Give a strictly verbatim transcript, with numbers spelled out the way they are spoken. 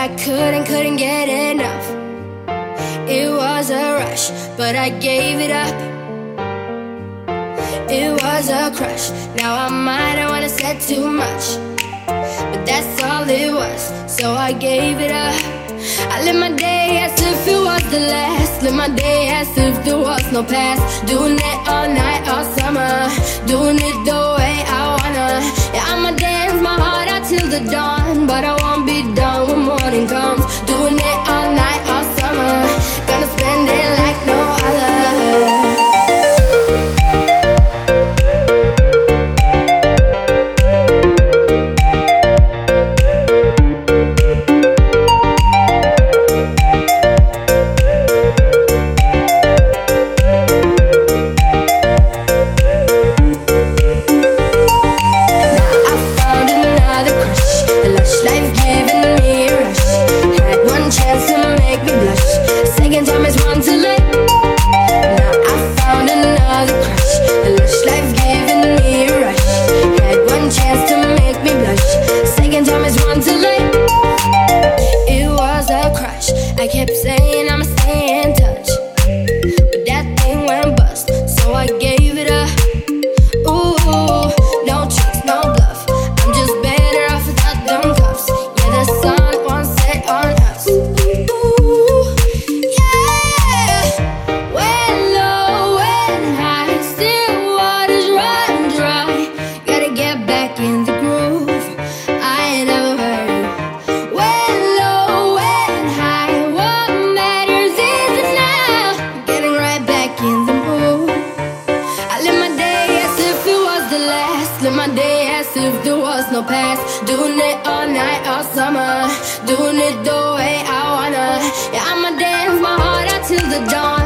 I couldn't, couldn't get enough. It was a rush, but I gave it up. It was a crush. Now I might have wanna said too much, but that's all it was, so I gave it up. I live my day as if it was the last. Live my day as if there was no past. Doing it all night, all summer. Doing it the way I wanna. Yeah, I'ma dance my heart out till the dawn, but I won't be done when morning comes. Doing it all night, all summer. Gonna spend it like no other. I kept saying I'ma stay in touch, but that thing went bust, so I gave it up. Ooh, no tricks, no bluff. I'm just better off without them cuffs. Yeah, the sun won't set on us. Ooh, yeah. When low, when high, still waters run dry. Gotta get back in the groove. I ain't never heard you. When low, when high, live my day as if there was no past. Doing it all night, all summer. Doing it the way I wanna. Yeah, I'ma dance my heart out till the dawn.